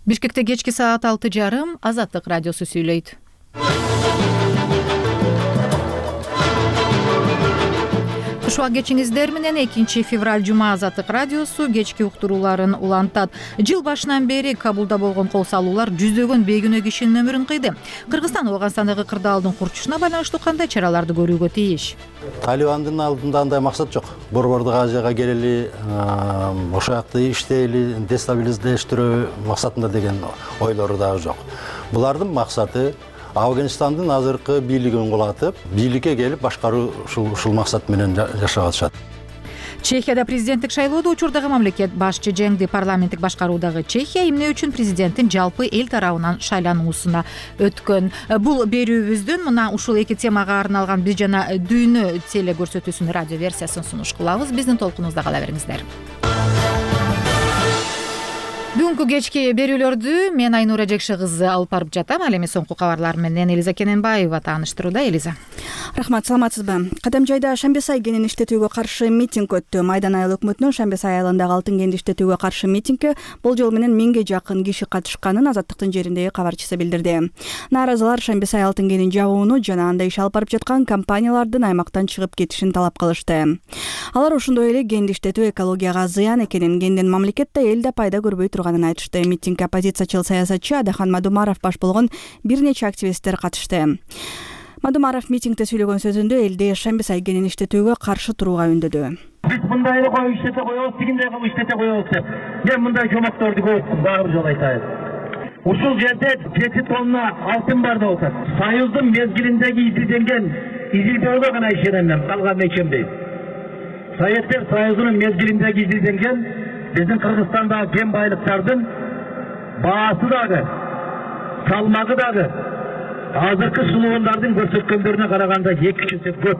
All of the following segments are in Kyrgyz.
Бишкекте кечки саат 6:30 Азаттык радиосу сүйлөйт. Ушуга кечиңиздер менен 2 февраль жума Азаттык радиосу кечки уктурууларын улантат. Жыл башынан бери Кабулда болгон кол салуулар жүздөгөн бейгүнөө кишинин өмүрүн кыйды. Кыргызстан Ооганстандагы кырдаалдын курчушуна байланыштуу кандай чараларды көрүүгө тийиш? Талибандын алдында андай максат жок. Борбордук Азияга келели, ошол жакты иштейли, дестабилиздештирүү максатында деген ойлору дагы жок. Булардын максаты Афганистандын азыркы бийлигин кулатып, бийликке келип башкаруу ушул максат менен жашап атышат. Чехияда президенттик шайлоодо учурдагы мамлекет башчы жеңди. Парламенттик башкаруудагы Чехия эмне үчүн президенттин жалпы эл тарабынан шайлануусуна өткөн. Бул берүүбүздүн мына ушул эки темага арналган биз жана дүйнө телекөрсөтүүсүнүн радио версиясын сунуш кылабыз. Биздин толкунубузда кала бериңиздер. Бүгүнкү кечки берүүлөрдү мен Айнура Жекши кызы алып барып жатам. Ал эми соңку кабарлар менен Элиза Кененбаева тааныштырууда. Элиза. Рахмат, саламатсызбы? Кадамжайда Шамбесай кенин иштетүүгө каршы митинг өттү. Майдан айыл өкмөтүнүн Шамбесай айылындагы алтын кенди иштетүүгө каршы митингге болжол менен 1000ге жакын киши катышканын Азаттыктын жериндеги кабарчысы билдирди. Нааразылар Шамбесай алтын кенин жабууну жана анда иш алып барып жаткан компаниялардын аймактан чыгып кетишин талап кылышты. Алар ошондой эле кенди иштетүү экологияга зыян экенин, кенден мамлекет да эл да пайда көрбөй турганын айтышты. Митингге оппозициячыл саясатчы Адахан Мадумаров баш болгон бир нече активисттер катышты. Мадумаров митингде сүйлөгөн сөзүндө элде Шамбесай кенин иштетүүгө каршы турууга үндөдү. Биз мындай эле коюп иштете коебуз, тигиндей кылып иштете коебуз деп. Мен мындай жомокторду көрдүм, баары жол айтайын. Ушул жерде 7 тонна алтын бар деп атат. Союздун мезгилиндеги изилдөөгө гана ишенем, калган ишенбейм. Советтер Союзунун мезгилиндеги изилденген биздин Кыргызстандагы кен байлыктардын баасы дагы, салмагы дагы азыркы сулуундардын көрсөткөндөрүнө караганда 2 есе көп.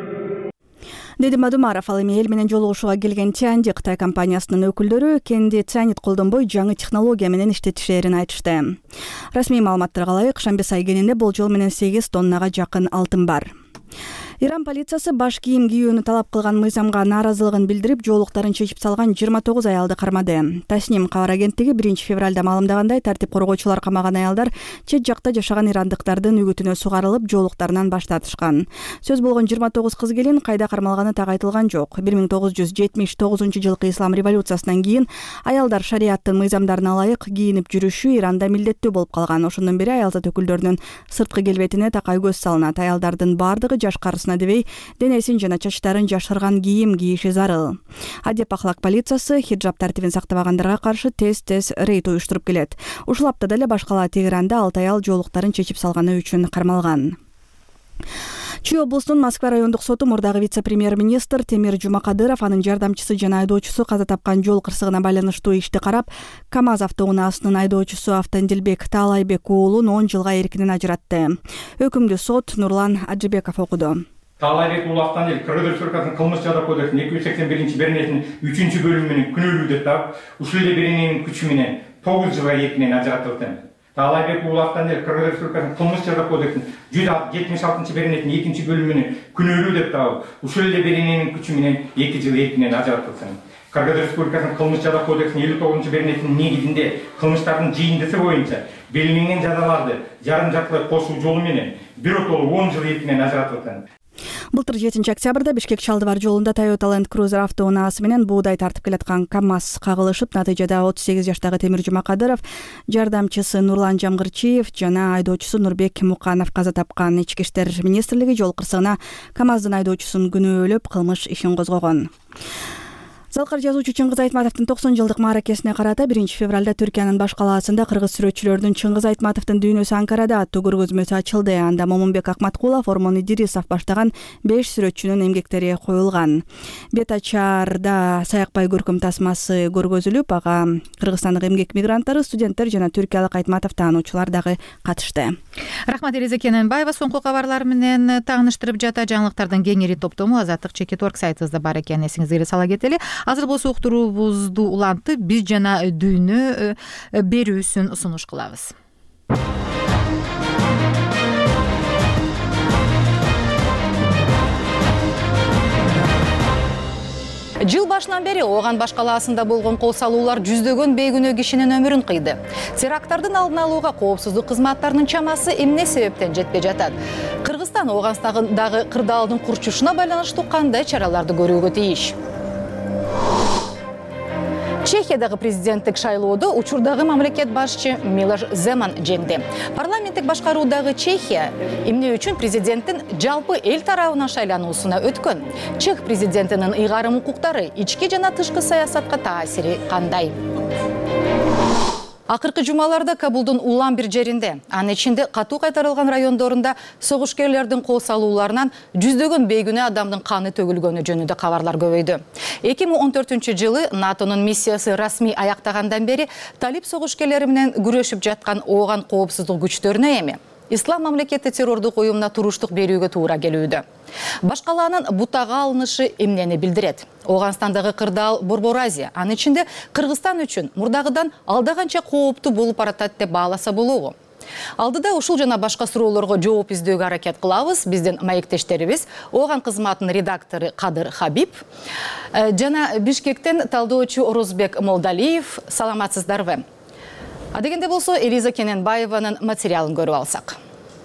Деди Мадумаров. Ал эми эл менен жолугушууга келген Тянди Кытай компаниясынын өкүлдөрү кенди цианид колдонбой жаңы технология менен иштетишерин айтышты. Расмий маалыматтарга ылайык, Шамбесай кенинде болжол менен 8 тоннага жакын алтын бар. Иран полициясы баш кийим кийүүнү талап кылган мыйзамга нааразылыгын билдирип, жоолуктарын чечип салган 29 аялды кармады. Тасним кабар агенттиги 1 февралда маалымдагандай, тартип коргоочулар камаган аялдар чет жакта жашаган ирандыктардын үгүтүнө сугарылып, жоолуктарынан баш тартышкан. Сөз болгон 29 кыз келин кайда кармалганы так айтылган жок. 1979-жылкы ислам революциясынан кийин аялдар шариаттын мыйзамдарына ылайык кийинип жүрүшү Иранда милдеттүү болуп калган. Ошондон бери аялзат өкүлдөрүнүн сырткы келбетине такай көз салынат. Аялдардын бардыгы жаш карысына дебей денесин жана чачтарын жашырган кийим кийиши зарыл. Адеп ахлак полициясы хиджаб тартибин сактабагандарга каршы тез рейд уюштуруп келет. Ушул аптада эле баш кала Тегеранда 6 аял жоолуктарын чечип салганы үчүн кармалган. Чүй облусунун Москва райондук соту мурдагы вице-премьер-министр Темир Жумакадыров, анын жардамчысы жана айдоочусу каза тапкан жол кырсыгына байланыштуу ишти карап, КамАЗ автоунаасынын айдоочусу Автандилбек Таалайбек уулун 10 жылга эркинен ажыратты. Өкүмдү сот Нурлан Аджибеков окуду. Таалайбек уулу Автандил Кыргыз Республикасынын кылмыш жада кодексинин 281-беренетинин 3-бөлүмү менен күнөөлүү деп таап, ушул эле берененин күчү менен 9 жылга эркинен ажыратылды. Таалайбек уулу Автандил Кыргыз Республикасынын кылмыш жада кодексинин 176-беренетинин 2-бөлүмү менен күнөөлүү деп таап, ушул эле берененин күчү менен 2 жыл эркинен ажыратылды. Кыргыз Республикасынын кылмыш жада кодексинин 59-беренетинин негизинде кылмыштардын жыйындысы боюнча белгиленген жазаларды жарым жартылай кошуу жолу менен биротолуу 10 жыл эркинен ажыратылды. Былтыр 7 октябрда Бишкек Чалдыбар жолунда Toyota Land Cruiser автоунаасы менен буудай тартып келаткан КамАЗ кагылышып, натыйжада 38 жаштагы Темир Жумакадыров, жардамчысы Нурлан Жамгырчиев жана айдоочусу Нурбек Муканов каза тапкан. Ички иштер министрлиги жол кырсыгына КамАЗдын айдоочусун күнөөлөп кылмыш ишин козгогон. Залкар жазуучу Чыңгыз Айтматовдун 90 жылдык мааракесине карата 1 февралда Түркиянын баш калаасында кыргыз сүрөтчүлөрдүн Чыңгыз Айтматовдун дүйнөсү Анкарада аттуу көргөзмөсү ачылды. Анда Момунбек Акматкулов, Ормон Идирисов баштаган 5 сүрөтчүнүн эмгектери коюлган. Бет ачарда Саякбай көркөм тасмасы көргөзүлүп, ага Кыргызстандык эмгек мигранттары, студенттер жана түркиялык Айтматов таануучулар дагы катышты. Рахмат, Элиза Кененбаева соңку кабарлар менен тааныштырып жата. Жаңылыктардын кеңири топтому Азаттык Чекит.org сайтыбызда бар экенин эсиңизге сала кетели. Азыр болсо уктуруубузду улантып, биз жана дүйнө берүүсүн сунуш кылабыз. Жыл башынан бери Ооган баш калаасында болгон кол салуулар жүздөгөн бейгүнөө кишинин өмүрүн кыйды. Теракттардын алдын алууга коопсуздук кызматтарынын чамасы эмне себептен жетпей жатат? Кыргызстан Ооганстандагы кырдаалдын курчушуна байланыштуу кандай чараларды көрүүгө тийиш? Чехиядагы президенттик шайлоодо учурдагы мамлекет башчы Милош Земан жеңди. Парламенттик башкаруудагы Чехия эмне үчүн президенттин жалпы эл тарабынан шайлануусуна өткөн? Чех президентинин ыйгарым укуктары ички жана тышкы саясатка таасири кандай? Акыркы жумаларда Кабулдун улам бир жеринде, анын ичинде катуу кайтарылган райондорунда согушкерлердин кол салууларынан жүздөгөн бейгүнөө адамдын каны төгүлгөнү жөнүндө кабарлар көбөйдү. 2014-жылы НАТОнун миссиясы расмий аяктагандан бери талип согушкерлери менен күрөшүп жаткан Ооган коопсуздук күчтөрүнө эми Ислам мамлекети террордук уюмуна туруштук берүүгө туура келүүдө. Баш калаанын бутага алынышы эмнени билдирет? Ооганстандагы кырдаал Борбор Азия, анын ичинде Кыргызстан үчүн мурдагыдан алда канча кооптуу болуп баратат деп бааласа болобу? Алдыда ушул жана башка суроолорго жооп издөөгө аракет кылабыз. Биздин маектештерибиз Ооган кызматынын редактору Кадыр Хабиб жана Бишкектен талдоочу Орозбек Молдалиев. Саламатсыздарбы? А дегенде болсо Элиза Кененбаеванын материалын көрүп алсак.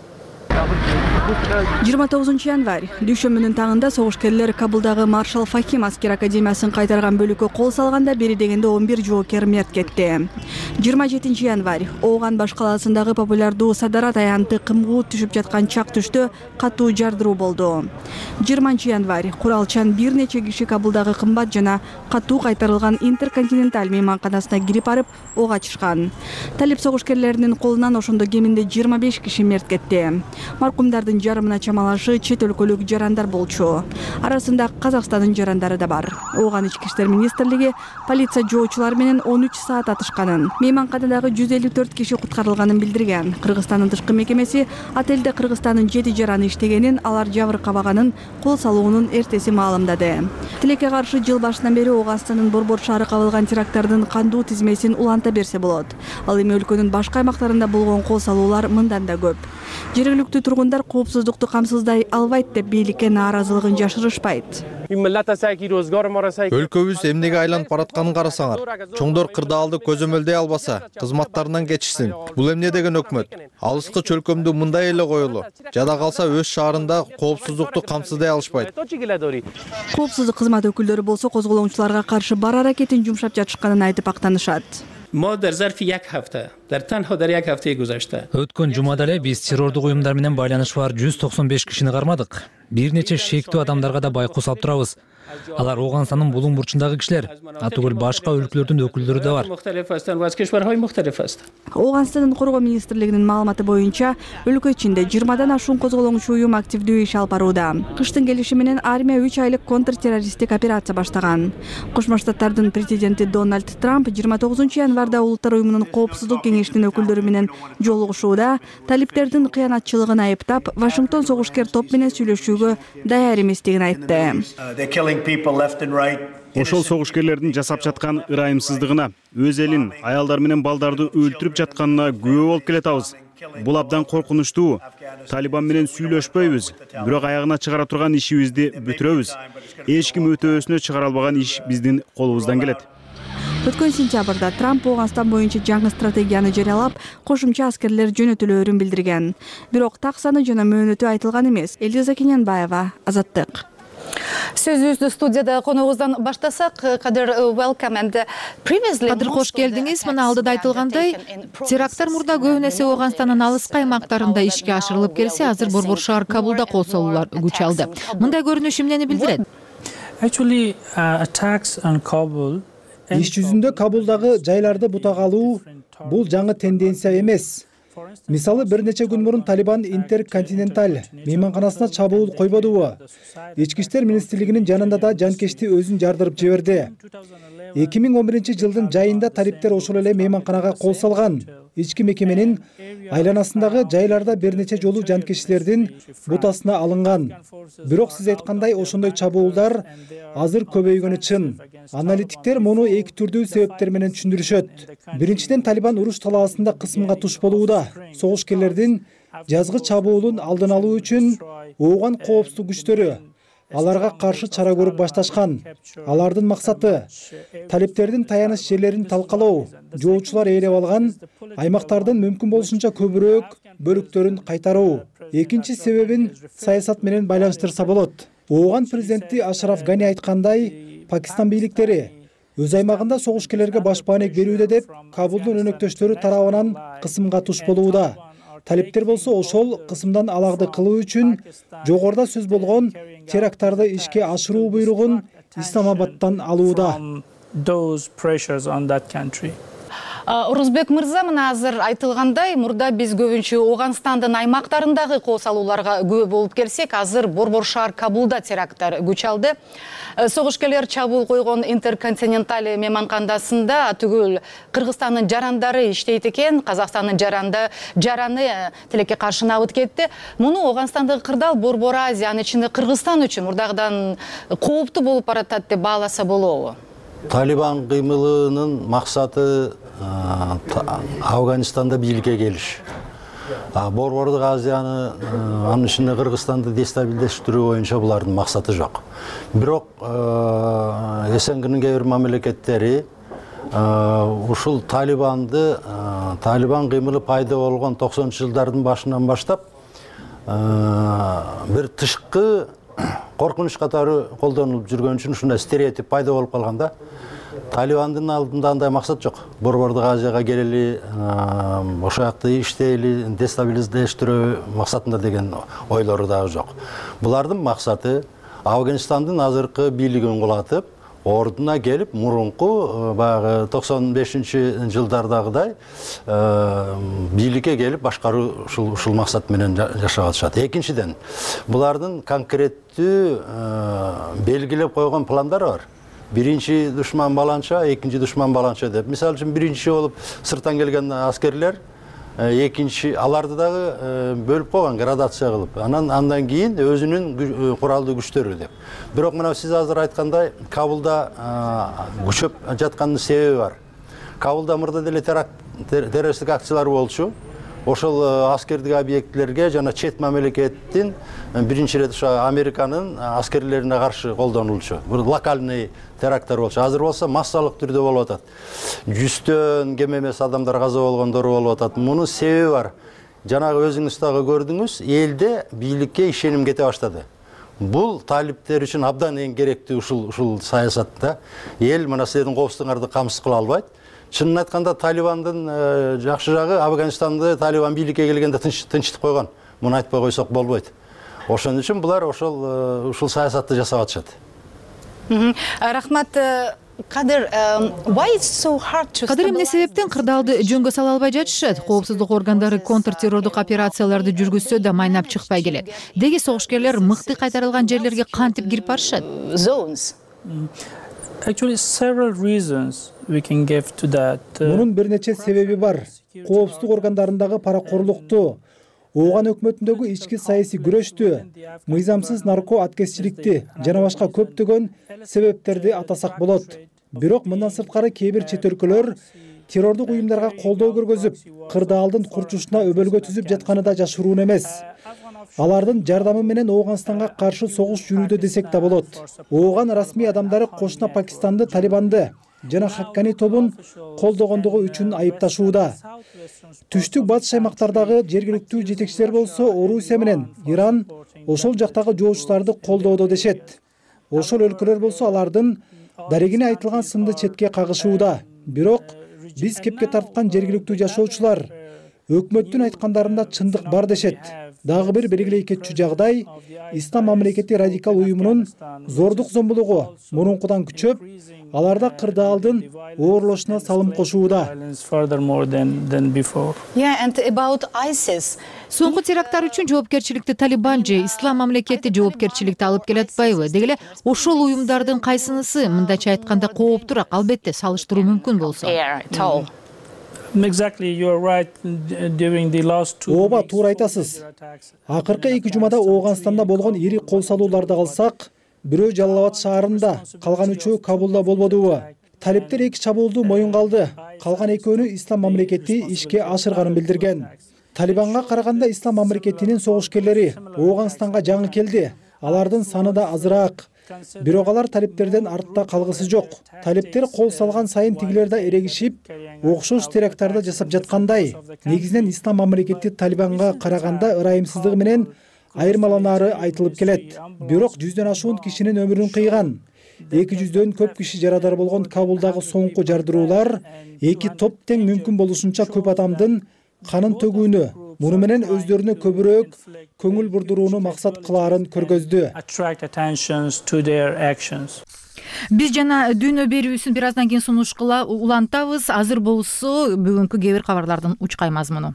29 январь дүйшөмбүнүн таңында согушкерлер Кабулдагы Маршал Фахим аскер академиясын кайтарган бөлүккө кол салганда бери дегенде 11 жоокер мерт кетти. 27 январь Ооган баш калаасындагы популярдуу Садарат аянты кымгуу түшүп жаткан чак түштө катуу жардыруу болду. 20 январь куралчан бир нече киши Кабулдагы кымбат жана катуу кайтарылган Интерконтиненталь мейманканасына кирип барып ок ачышкан. Талип согушкерлеринин колунан ошондо кеминде 25 киши мерт кетти. Маркумдардын жарымына чамалашы чет өлкөлүк жарандар болчу. Арасында Казакстандын жарандары да бар. Ооган ички иштер министрлиги полиция жоочулар менен 13 саат атышканын, мейманканадагы 154 киши куткарылганын билдирген. Кыргызстандын тышкы мекемеси отелде Кыргызстандын 7 жараны иштегенин, алар жабыркабаганын кол салуунун эртеси маалымдады. Тилекке каршы жыл башынан бери Ооганстандын Борбор шаары кабылган теракттардын кандуу тизмесин уланта берсе болот. Ал эми өлкөнүн башка аймактарында болгон кол салуулар мындан да көп. Жергиликтүү тургундар коопсуздукту камсыздай албайт деп бийликке нааразылыгын жашырышпайт. Өлкөбүз эмнеге айланып баратканын карасаңар. Чоңдор кырдаалды көзөмөлдөй албаса, кызматтарынан кечишсин. Бул эмне деген өкмөт? Алыскы чөлкөмдү мындай эле коелу. Жада калса өз шаарында коопсуздукту камсыздай алышпайт. Коопсуздук кызмат өкүлдөрү болсо козголоңчуларга каршы бар аракетин жумшап жатышканын айтып актанышат. Өткөн жумада эле биз террордук уюмдар менен байланышы бар 195 кишини кармадык. Бир нече шектүү адамдарга да байкус алып турабыз. Алар Ооганстандын булуң бурчундагы кишилер, атүгүл башка өлкөлөрдүн өкүлдөрү да бар. Ооганстандын коргоо министрлигинин маалыматы боюнча, өлкө ичинде 20дан ашуун козголоңчу уюм активдүү иш алып барууда. Кыштын келиши менен армия 3 айлык контртеррористтик операция баштаган. Кошмо Штаттардын президенти Дональд Трамп 29 январда Улуттар уюмунун коопсуздук кеңешинин өкүлдөрү менен жолугушууда талиптердин кыянатчылыгын айыптап, Вашингтон согушкер топ менен сүйлөшүүгө даяр эместигин айтты. Ошол согушкерлердин жасап жаткан ырайымсыздыгына, өз элин, аялдар менен балдарды өлтүрүп жатканына күбө болуп келатабыз. Бул абдан коркунучтуу. Талибан менен сүйлөшпөйбүз, бирок аягына чыгара турган ишибизди бүтүрөбүз. Эч ким өтөөсүнө чыгара албаган иш биздин колубуздан келет. Өткөн сентябрда Трамп Ооганстан боюнча жаңы стратегияны жарыялап, кошумча аскерлер жөнөтүлөөрүн билдирген. Бирок так саны жана мөөнөтү айтылган эмес. Элиза Кененбаева, Азаттык. Сөзүбүздү студияда коногубуздан баштасак, Кадыр, кош келдиңиз. Мына алдыда айтылгандай, теракттар мурда көп нерсе Ооганстандын алыскы аймактарында ишке ашырылып келсе, азыр Борбор шаар Кабулда кол салуулар күч алды. Мындай көрүнүш эмнени билдирет? Иш жүзүндө Кабулдагы жайларды бутага алуу бул жаңы тенденция эмес. Мисалы, бир нече күн мурун Талибан Интерконтиненталь мейманканасына чабуул койбодубу? Ички иштер министрлигинин жанында да жанкечти өзүн жардырып жиберди. 2011 жылдын жайында талиптер ошол эле мейманканага кол салган. Ички мекеменин айланасындагы жайларда бир нече жолу жанкечтилердин бутасына алынган. Бирок сиз айткандай ошондой чабуулдар азыр көбөйгөнү чын. Аналитиктер муну эки түрдүү себептер менен түшүндүрүшөт. Биринчиден, Талибан уруш талаасында кысымга туш болууда. Согушкерлердин жазгы чабуулун алдын алуу үчүн Ооган коопсуздук күчтөрү аларга каршы чара көрүп башташкан. Алардын максаты талиптердин таяныч жерлерин талкалоо, жоочулар ээлеп алган аймактардын мүмкүн болушунча көбүрөөк бөлүктөрүн кайтаруу. Экинчи себебин саясат менен байланыштырса болот. Ооган президенти Ашраф Гани айткандай, Пакистан бийликтери өз аймагында согушкерлерге баш бааник берүүдө деп Кабулдун өнөктөштөрү тарабынан кысымга туш болууда. Талиптер болсо ошол кысымдан алагды кылуу үчүн жогоруда сөз болгон теракттарды ишке ашыруу буйругун Исламабадтан алууда. Орузбек мырза, мына азыр айтылгандай, мурда биз көбүнчө Ооганстандын аймактарындагы кол салууларга күбө болуп келсек, азыр Борбор шаар Кабулда теракттар күч алды. Согушкерлер чабуул койгон Интерконтиненталь мейманканасында түгүл Кыргызстандын жарандары иштейт экен, Казакстандын жараны тилекке каршы набыт кетти. Муну Ооганстандагы кырдаал Борбор Азия, анын ичинде Кыргызстан үчүн мурдагыдан кооптуу болуп баратат деп бааласа болобу? Талибан кыймылынын максаты Афганистанда бийликке келиш. Борбордук Азияны, анын ичинде Кыргызстанды дестабилдештирүү боюнча булардын максаты жок. Бирок СНГнын кээ бир мамлекеттери ушул Талибан кыймылы пайда болгон 90-жылдардын башынан баштап бир тышкы коркунуч катары колдонулуп жүргөн үчүн ушундай стереотип пайда болуп калганда, Талибандын алдында андай максат жок. Борбордук Азияга келели, ошол жакты иштейли, дестабилдештирүү максатында деген ойлору дагы жок. Булардын максаты Афганистандын азыркы бийлигин кулатып, ордуна келип, мурунку баягы 95-жылдардагыдай бийликке келип башкаруу ушул максат менен жашап атышат. Экинчиден, булардын конкреттүү белгилеп койгон пландары бар. Биринчи душман баланча, экинчи душман баланча деп. Мисалы үчүн биринчи болуп сырттан келген аскерлер, экинчи аларды дагы бөлүп койгон, градация кылып. Андан кийин өзүнүн куралдуу күчтөрү деп. Бирок мына сиз азыр айткандай, Кабулда күчөп жаткандын себеби бар. Кабулда мурда деле террористтик акциялар болчу. Ошол аскердик объектлерге жана чет мамлекеттин биринчи ирет Американын аскерлерине каршы колдонулчу. Бул локальный теракттар болчу. Азыр болсо массалык түрдө болуп атат. 100төн кем эмес адамдар каза болгондору болуп атат. Мунун себеби бар. Жанагы өзүңүз дагы көрдүңүз, элде бийликке ишеним кете баштады. Бул талиптер үчүн абдан эң керектүү ушул саясатта. Эл мына силердин коопсуздугуңарды камсыз кыла албайт. Чынын айтканда, Талибандын жакшы жагы Афганистанды Талибан бийликке келгенде тынчтык койгон. Муну айтпай койсок болбойт. Ошон үчүн булар ушул саясатты жасап атышат. Рахмат. Кадыр, эмне себептен кырдаалды жөнгө сала албай жатышат? Коопсуздук органдары контртеррордук операцияларды жүргүзсө да майнап чыкпай келет. Деги согушкерлер мыкты кайтарылган жерлерге кантип кирип барышат? Мунун бир нече себеби бар. Коопсуздук органдарындагы паракорлукту, Ооган өкмөтүндөгү ички саясий күрөштү, мыйзамсыз нарко аткезчиликти жана башка көптөгөн себептерди атасак болот. Бирок мындан сырткары кээ бир чет өлкөлөр террордук уюмдарга колдоо көргөзүп, кырдаалдын курчушуна өбөлгө түзүп жатканы да жашыруун эмес. Алардын жардамы менен Ооганстанга каршы согуш жүрүүдө десек да болот. Ооган расмий адамдары кошуна Пакистанды Талибанды жана Хаккани тобун колдогондугу үчүн айыпташууда. Түштүк батыш аймактардагы жергиликтүү жетекчилер болсо Орусия менен Иран ошол жактагы жоочуларды колдоодо дешет. Ошол өлкөлөр болсо алардын дарегине айтылган сынды четке кагышууда. Бирок биз кепке тарткан жергиликтүү жашоочулар өкмөттүн айткандарында чындык бар дешет. Дагы бир белгилей кетчү жагдай Ислам мамлекети радикал уюмунун зордук зомбулугу мурункудан күчөп, аларда кырдаалдын оорлошуна салым кошууда. Соңку теракттар үчүн жоопкерчиликти Талибан же Ислам мамлекети жоопкерчиликти алып келе атпайбы? Деги эле ошол уюмдардын кайсынысы мындайча айтканда кооптуураак? Албетте салыштыруу мүмкүн болсо. Ооба, туура айтасыз. Акыркы 2 жумада Ооганстанда болгон ири кол салууларды алсак, бирөө Жалалабад шаарында, калган 3-өө Кабулда болбодубу? Талиптер 2 чабуулду моюнга алды. Калган 2-өөнү Ислам мамлекети ишке ашырганын билдирген. Талибанга караганда Ислам мамлекетинин согушкерлери Ооганстанга жаңы келди. алардын саны да азыраак. Бирок алар талиптерден артта калгысы жок. Талиптер кол салган сайын тигилер да эрегишип, окшош теракттарды жасап жаткандай. Негизинен ислам мамлекети Талибанга караганда ырайымсыздыгы менен айырмаланары айтылып келет. Бирок 100дөн ашуун кишинин өмүрүн кыйган. 200дөн көп киши жарадар болгон Кабулдагы соңку жардыруулар эки топ тең мүмкүн болушунча көп адамдын канын төгүүнү, муну менен өздөрүнө көбүрөөк көңүл бурдурууну максат кылаарын көргөздү. Биз жана дүйнө берүүсүн бир аздан кийин сунушкыла улантабыз. Азыр болсо бүгүнкү кээ бир кабарлардын учкай мазмуну.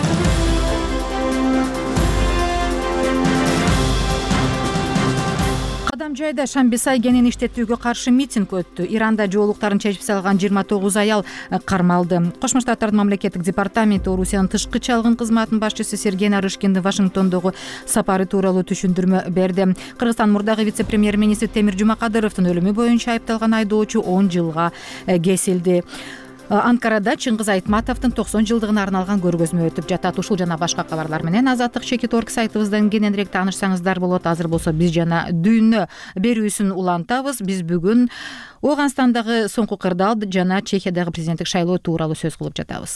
Жайда Шамбисай генин иштетүүгө каршы митинг өттү. Иранда жоолуктарын чечип салган 29 аял кармалды. Кошмо Штаттардын мамлекеттик департаменти Орусиянын тышкы чалгын кызматынын башчысы Сергей Нарышкиндин Вашингтондогу сапары тууралуу түшүндүрмө берди. Кыргызстан мурдагы вице-премьер-министри Темир Жумакадыровдун өлүмү боюнча айыпталган айдоочу 10 жылга кесилди. Анкарада Чыңгыз Айтматовдун 90 жылдыгына арналган көргөзмө өтүп жатат. Ушул жана башка кабарлар менен Азаттык Чекит.орг сайтыбыздан кененирээк таанышсаңыздар болот. Азыр болсо биз жана дүйнө берүүсүн улантабыз. Биз бүгүн Ооганстандагы соңку кырдаал жана Чехиядагы президенттик шайлоо тууралуу сөз кылып жатабыз.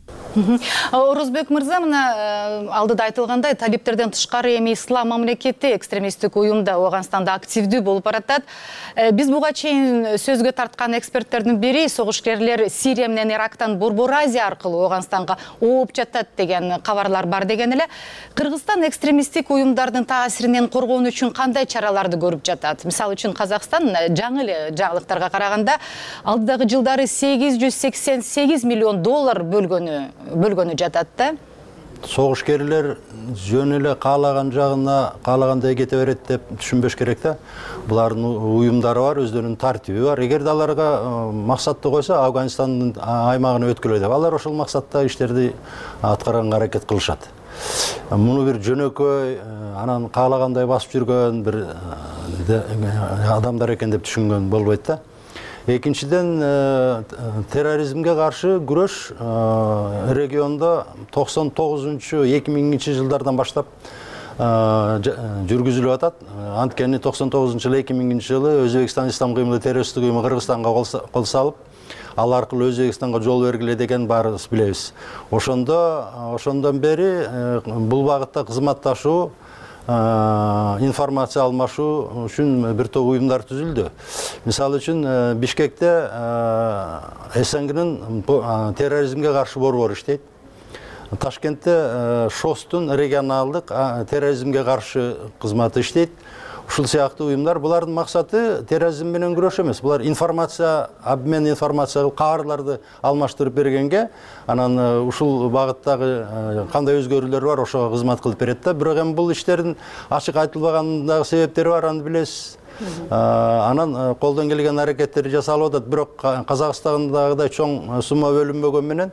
Орозбек мырза, мына алдыда айтылгандай, талиптерден тышкары эми ислам мамлекети экстремисттик уюмда Ооганстанда активдүү болуп баратат. Биз буга чейин сөзгө тарткан эксперттердин бири согушкерлер Сирия менен Ирактан Борбор Азия аркылуу Ооганстанга ооп жатат деген кабарлар бар деген эле. Кыргызстан экстремисттик уюмдардын таасиринен коргон үчүн кандай чараларды көрүп жатат? Мисалы үчүн Казакстан жаңы эле жаңылыктарга караганда алдыдагы жылдары 888 миллион доллар бөлгөнү жатат да. Согушкерлер жөн эле каалаган жагына каалагандай кете берет деп түшүнбөш керек да. Булардын уюмдары бар, өздөрүнүн тартиби бар. Эгерде аларга максатты койсо Афганистандын аймагына өткүлөй деп, алар ошол максатта иштерди аткарганга аракет кылышат. Муну бир жөнөкөй, анан каалагандай басып жүргөн бир адамдар экен деп түшүнгөн болбойт да. Экинчиден, терроризмге каршы күрөш региондо 99-2000 жылдардан баштап жүргүзүлүп атат. Анткени 99-жылы 2000 жылы Өзбекстан Ислам кыймылы террористтик уюму Кыргызстанга кол салып, ал аркылуу Өзбекстанга жол бергиле деген баарыбыз билебиз. Ошондон бери бул багытта кызматташуу, информация алмашуу үчүн бир топ уюмдар түзүлдү. Мисалы үчүн Бишкекте СНГнын терроризмге каршы борбору иштейт. Ташкентте ШОСтун регионалдык терроризмге каршы кызматы иштейт. Ушул сыяктуу уюмдар, булардын максаты терроризм менен күрөш эмес. Булар информация, обмен информация кылып кабарларды алмаштырып бергенге, анан ушул багыттагы кандай өзгөрүүлөр бар, ошого кызмат кылып берет да. Бирок эми бул иштердин ачык айтылбагандагы себептери бар, аны билесиз. Анан колдон келген аракеттер жасалып атат. Бирок Казакстандагыдай чоң сумма бөлүнбөгөн менен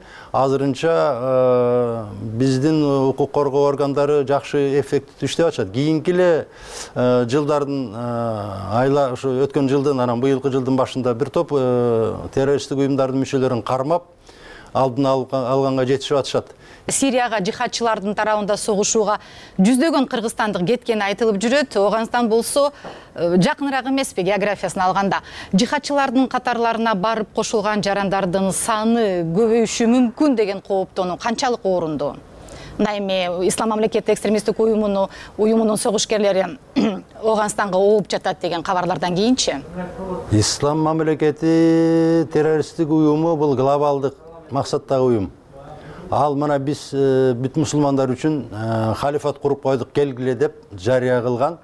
азырынча биздин укук коргоо органдары жакшы эффективдүү иштеп атышат. Кийинки эле жылдардын ушу өткөн жылдын, анан быйылкы жылдын башында бир топ террористтик уюмдардын мүчөлөрүн кармап, алдын алганга жетишип атышат. Сирияга жихадчылардын тарабында согушууга жүздөгөн кыргызстандык кеткени айтылып жүрөт. Ооганстан болсо жакыныраак эмеспи географиясын алганда? Жихадчылардын катарларына барып кошулган жарандардын саны көбөйүшү мүмкүн деген кооптонуу канчалык орунду? Мына эми Ислам мамлекети экстремисттик уюмунун согушкерлери Ооганстанга ооп жатат деген кабарлардан кийинчи? Ислам мамлекети террористтик уюму бул глобалдык максаттагы уюм. Ал мына биз бүт мусулмандар үчүн халифат куруп койдук келгиле деп жарыя кылган.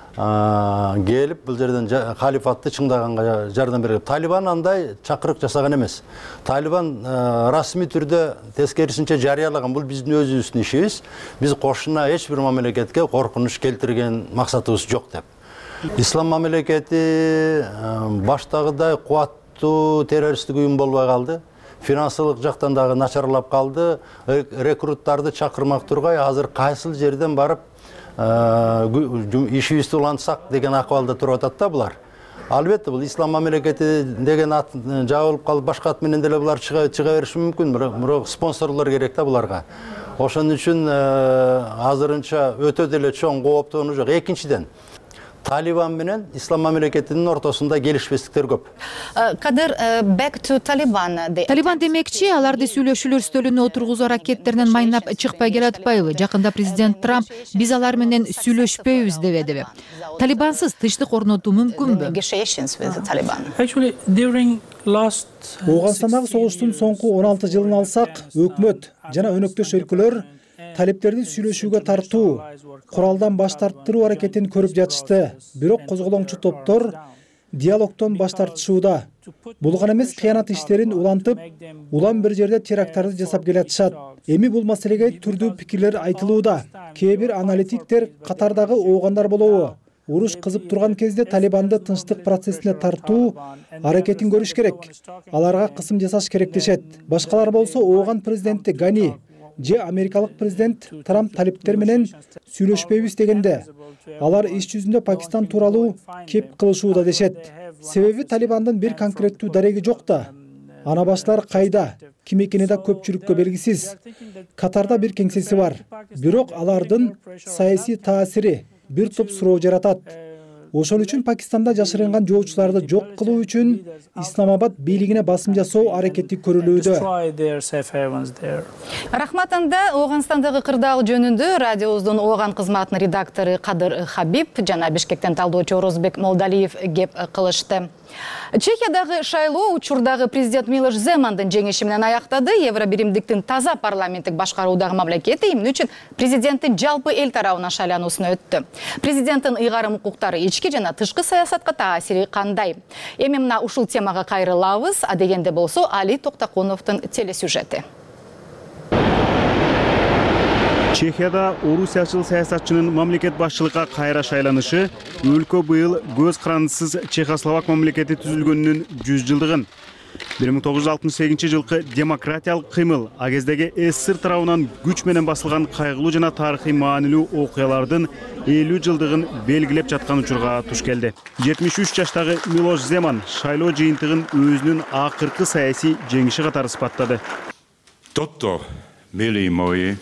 Келип бул жерден халифатты чыңдаганга жардам берген. Талибан андай чакырык жасаган эмес. Талибан расмий түрдө тескерисинче жарыялаган. Бул биздин өзүбүздүн ишибиз. Биз кошуна эч бир мамлекетке коркунуч келтирген максатыбыз жок деп. Ислам мамлекети баштагыдай кубаттуу террористтик уюм болбой калды. Финансылык жактан дагы начарлап калды. Рекруттарды чакырмак тургай, азыр кайсыл жерден барып ишибизди улантсак деген акыбалда туруп атат да булар. Албетте бул Ислам мамлекети деген ат жабылып калып, башка ат менен деле булар чыга бериши мүмкүн, бирок спонсорлор керек да буларга. Ошон үчүн азырынча өтө деле чоң кооптонуу жок. Экинчиден, Талибан менен ислам мамлекетинин ортосунда келишпестиктер көп. Кадыр, back to Taliban. Талибан демекчи, аларды сүйлөшүүлөр стөлүнө отургузуу аракеттеринен майнап чыкпай келатпайбы? Жакында президент Трамп биз алар менен сүйлөшпөйбүз дебедиби? Талибансыз тынчтык орнотуу мүмкүнбү? Ооганстандагы согуштун соңку 16 жылын алсак, өкмөт жана өнөктөш өлкөлөр талиптерди сүйлөшүүгө тартуу, куралдан баш тарттыруу аракетин көрүп жатышты. Бирок козголоңчу топтор диалогтон баш тартышууда. Бул гана эмес, кыянат иштерин улантып, улам бир жерде теракттарды жасап келатышат. Эми бул маселеге түрдүү пикирлер айтылууда. Кээ бир аналитиктер катардагы оогандар болобу? Уруш кызып турган кезде Талибанды тынчтык процессине тартуу аракетин көрүш керек. Аларга кысым жасаш керек дешет. Башкалар болсо ооган президенти Гани же америкалык президент Трамп талиптер менен сүйлөшпөйбүз дегенде, алар иш жүзүндө Пакистан тууралуу кеп кылышууда дешет. Себеби Талибандын бир конкреттүү дареги жок да. Ана баштар кайда, ким экени да көпчүлүккө белгисиз. Катарда бир кеңсеси бар. Бирок алардын саясий таасири бир топ суроо жаратат. Ошон үчүн Пакистанда жашырынган жоочуларды жок кылуу үчүн Исламабад бийлигине басым жасоо аракети көрүлүүдө. Рахмат анда. Ооганстандагы кырдаал жөнүндө радиобуздун ооган кызматынын редактору Кадыр Хабиб жана Бишкектен талдоочу Орозбек Молдалиев кеп кылышты. Чехиядагы шайлоо учурдагы президент Милош Земандын жеңиши менен аяктады. Евробиримдиктин таза парламенттик башкаруудагы мамлекети эмне үчүн президенттин жалпы эл тарабынан шайлануусуна өттү. Президенттин ыйгарым укуктары ички жана тышкы саясатка таасири кандай? Эми мына ушул темага кайрылабыз. А дегенде болсо Али Токтакуновдун телесюжети. Чехияда орусиячыл саясатчынын мамлекет башчылыкка кайра шайланышы өлкө быйыл көз карандысыз Чехословак мамлекети түзүлгөнүнүн 100 жылдыгын 1968 жылкы демократиялык кыймыл а кездеги СССР тарабынан күч менен басылган кайгылуу жана тарыхый маанилүү окуялардын 50 жылдыгын белгилеп жаткан учурга туш келди. 73 жаштагы Милош Земан шайлоо жыйынтыгын өзүнүн акыркы саясий жеңиши катары сыпаттады. Toto, мили мои,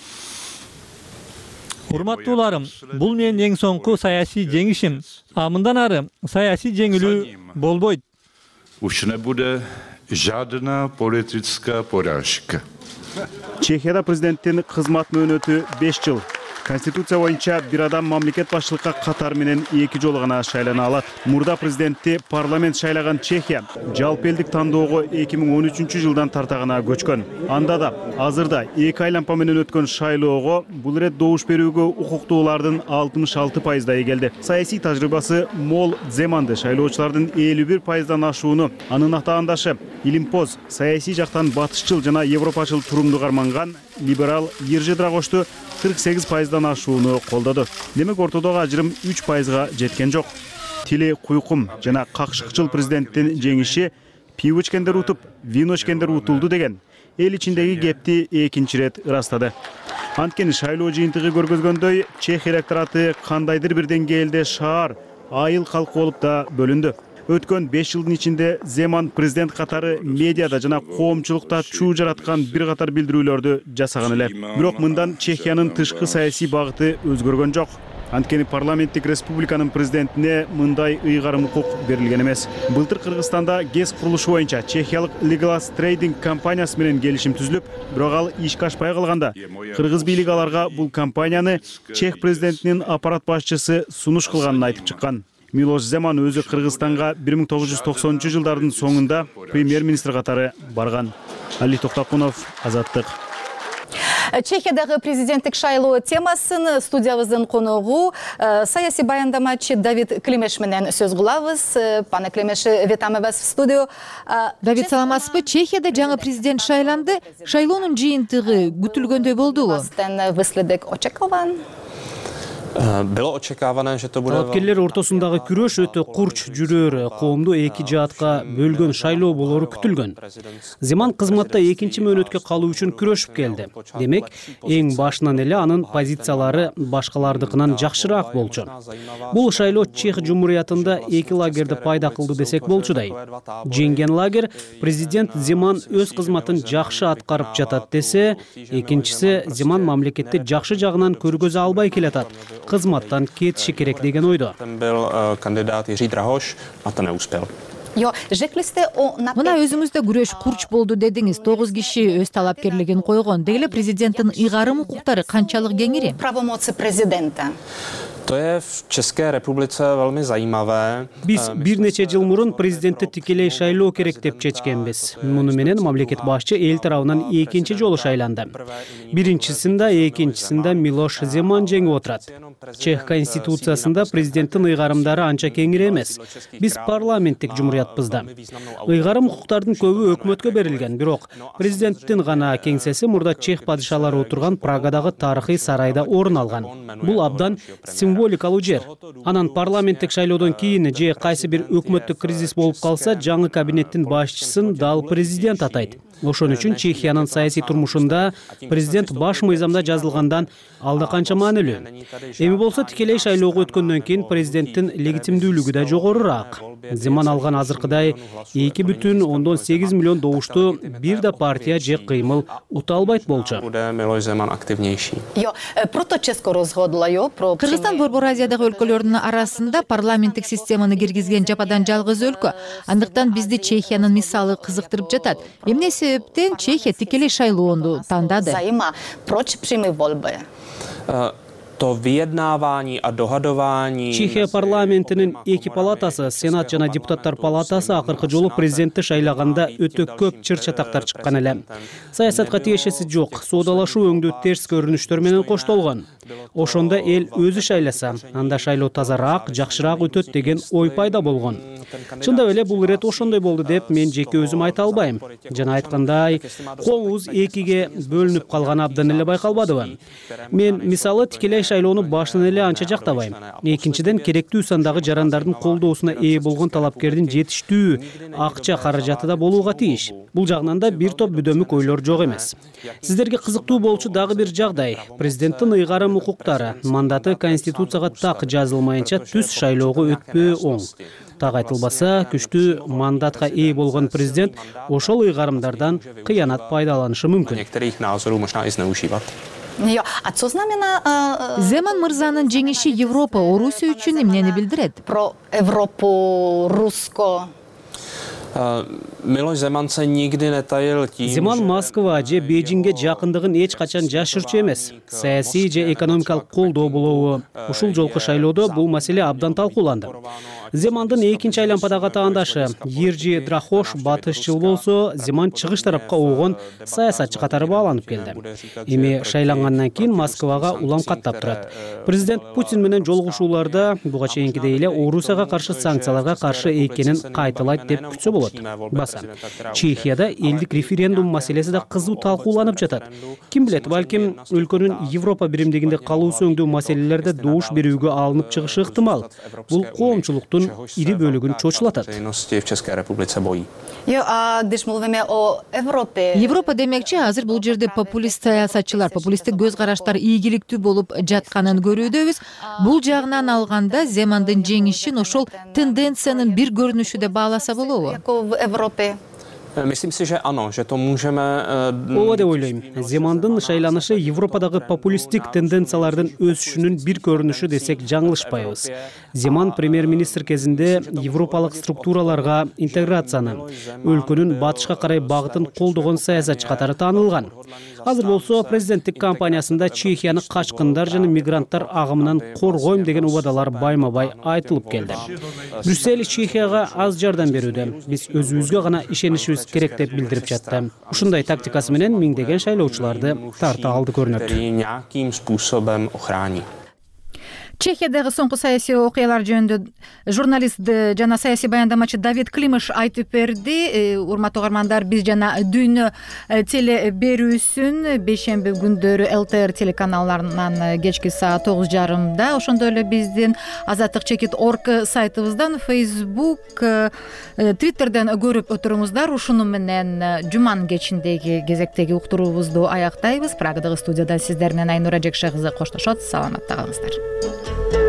урматтууларым, бул менин эң соңку саясий жеңишим. А мындан ары саясий жеңилүү болбойт. уж не буде жадна политическая поражка. Чехияда президенттин кызмат мөөнөтү 5 жыл. Конституция боюнча бир адам мамлекет башчылыкка катар менен 2 жолу гана шайлана алат. Мурда президентти парламент шайлаган Чехия жалпы элдик тандоого 2013 жылдан тарта гана көчкөн. Анда да азырда 2 айланпа менен өткөн шайлоого бул ирет добуш берүүгө укуктуулардын 66%дай келди. Саясий тажрыйбасы мол Земанды шайлоочулардын 51%дан ашууну, анын атаандашы Илимпоз саясий жактан батышчыл жана европачыл турумду карманган либерал Ержи Драгошту 48%дан ашууну колдоду. Демек ортодогу ажырым 3%га жеткен жок. Тили куйкум жана какшыкчыл президенттин жеңиши пиво ичкендер утуп, вино ичкендер утулду деген эл ичиндеги кепти экинчи ирет ырастады. Анткени шайлоо жыйынтыгы көргөзгөндөй, Чех электораты кандайдыр бир деңгээлде шаар, айыл калкы болуп да бөлүндү. Өткөн 5 жылдын ичинде Земан президент катары медиада жана коомчулукта чуу жараткан бир катар билдирүүлөрдү жасаган эле. Бирок мындан Чехиянын тышкы саясий багыты өзгөргөн жок. Анткени парламенттик республиканын президентине мындай ыйгарым укук берилген эмес. Былтыр Кыргызстанда ГЭС курулушу боюнча чехиялык Legalas Trading компаниясы менен келишим түзүлүп, бирок ал ишке ашпай калганда, кыргыз бийлиги аларга бул компанияны Чех президентинин аппарат башчысы сунуш кылганын айтып чыккан. Милош Земан өзү Кыргызстанга 1990 жылдардын соңунда премьер-министр катары барган. Али Токтакунов, Азаттык. Чехиядагы президенттик шайлоо темасын студиябыздын коногу саясий баяндамачы Давид Климеш менен сөз кылабыз. Пане Климеш, ветамыбыз в студию. Давид, саламатсызбы? Чехияда жаңы президент шайланды. Шайлоонун жыйынтыгы күтүлгөндөй болдубу? Выследек очекован. Талапкерлер ортосундагы күрөш өтө курч жүрөр, коомду эки жаатка бөлгөн шайлоо болору күтүлгөн. Земан кызматта экинчи мөөнөткө калуу үчүн күрөшүп келди. Демек, эң башынан эле анын позициялары башкалардыкынан жакшыраак болчу. Бул шайлоо Чех Жумуриятында эки лагерди пайда кылды десек болчудай. Жеңген лагер президент Земан өз кызматын жакшы аткарып жатат десе, экинчиси Земан мамлекетти жакшы жагынан көргөзө албай келатат. кызматтан кетиши керек деген ойдо. Мына өзүңүздө күрөш курч болду дедиңиз. 9 киши өз талапкерлигин койгон. Деги эле президенттин ыйгарым укуктары канчалык кеңири? Биз бир нече жыл мурун президентти тикелей шайлоо керек деп чечкенбиз. Муну менен мамлекет башчы эл тарабынан экинчи жолу шайланды. Биринчисинде, экинчисинде Милош Земан жеңип отурат. Чех конституциясында президенттин ыйгарымдары анча кеңири эмес. Биз парламенттик жумуриятпыз да. Ыйгарым укуктардын көбү өкмөткө берилген, бирок президенттин гана кеңсеси мурда чех падышалары отурган Прагадагы тарыхый сарайда орун алган. Бул абдан символикалуу жер. Анан парламенттик шайлоодон кийин же кайсы бир өкмөттүк кризис болуп калса, жаңы кабинеттин башчысын дал президент атайт. Ошон үчүн Чехиянын саясий турмушунда президент баш мыйзамда жазылгандан алда канча маанилүү. Эми болсо тикелей шайлоого өткөндөн кийин президенттин легитимдүүлүгү да жогорураак. Земан алган азыркыдай 2,8 миллион добушту бир да партия же кыймыл ута албайт болчу. Кыргызстан Борбор Азиядагы өлкөлөрдүн арасында парламенттик системаны киргизген жападан жалгыз өлкө. Андыктан бизди Чехиянын мисалы кызыктырып жатат. Эмне себептен Чехия тикелей шайлоону тандады? Чехия парламентинин эки палатасы, Сенат жана депутаттар палатасы акыркы жолу президентти шайлаганда өтө көп чыр-чатактар чыккан эле. Саясатка тиешеси жок, соодалашуу өңдүү терс көрүнүштөр менен коштолгон. Ошондо эл өзү шайласа, анда шайлоо тазараак, жакшыраак өтөт деген ой пайда болгон. Чындап эле бул ирет ошондой болду деп мен жеке өзүм айта албайм. Жана айткандай, коңуз экиге бөлүнүп калганы абдан эле байкалбадыбы? Мен мисалы тикелей шайлоону баштан эле анча жактабайм. Экинчиден, керектүү сандагы жарандардын колдоосуна ээ болгон талапкердин жетиштүү акча каражаты да болууга тийиш. Бул жагынан да бир топ бүдөмүк ойлор жок эмес. Сиздерге кызыктуу болчу дагы бир жагдай. Президенттин ыйгарым укуктары, мандаты конституцияга так жазылмайынча түз шайлоого өтпөө оң. Так айтылбаса, күчтүү мандатка ээ болгон президент ошол ыйгарымдардан кыянат пайдаланышы мүмкүн. Земан мырзанын жеңиши Европа, Орусия үчүн эмнени билдирет? Про Европу, Руско. Земан Москва же Бейжиңге жакындыгын эч качан жашырчу эмес. Саясий же экономикалык колдоо болобу? Ушул жолку шайлоодо бул маселе абдан талкууланды. Земандын экинчи айлампадагы атаандашы Ержи Драхош батышчыл болсо, Земан чыгыш тарапка огон саясатчы катары бааланып келди. Эми шайлангандан кийин Москвага улам каттап турат. Президент Путин менен жолугушууларда буга чейинкидей эле Орусияга каршы санкцияларга каршы экенин кайталайт деп күтсө болот. Баса, Чехияда элдик референдум маселеси да кызуу талкууланып жатат. Ким билет, балким өлкөнүн Европа биримдигинде калуусу өңдүү маселелерде добуш берүүгө алынып чыгышы ыктымал. Бул коомчулуктун ири бөлүгүн чочулатат. Европа демекчи, азыр бул жерде популист саясатчылар, популисттик көз караштар ийгиликтүү болуп жатканын көрүүдөбүз. Бул жагынан алганда Земандын жеңишин ошол тенденциянын бир көрүнүшү деп бааласа болобу? Ооба деп ойлойм. Земандын шайланышы Европадагы популисттик тенденциялардын өсүшүнүн бир көрүнүшү десек жаңылышпайбыз. Земан премьер-министр кезинде европалык структураларга интеграцияны, өлкөнүн батышка карай багытын колдогон саясатчы катары таанылган. Азыр болсо президенттик кампаниясында Чехияны качкындар жана мигранттар агымынан коргойм деген убадалар байма-бай айтылып келди. Брюссель Чехияга аз жардам берүүдө. Биз өзүбүзгө гана ишенишибиз керек деп билдирип жатты. Ушундай тактикасы менен миңдеген шайлоочуларды тарта алды көрүнөт. Чехиядагы соңку саясий окуялар жөнүндө журналист жана саясий баяндамачы Давид Климыш айтып берди. Урматтуу угармандар, биз жана Дүйнө теле берүүсүн бейшемби күндөрү ЛТР телеканалдарынан кечки саат 9:30 ошондой эле биздин azatlyk.org сайтыбыздан, Facebook, Twitterден көрүп отуруңуздар. Ушуну менен жуманын кечиндеги кезектеги уктуруубузду аяктайбыз. Прагадагы студиядан сиздер менен Айнура Жекше кызы коштошот. Саламатта калыңыздар.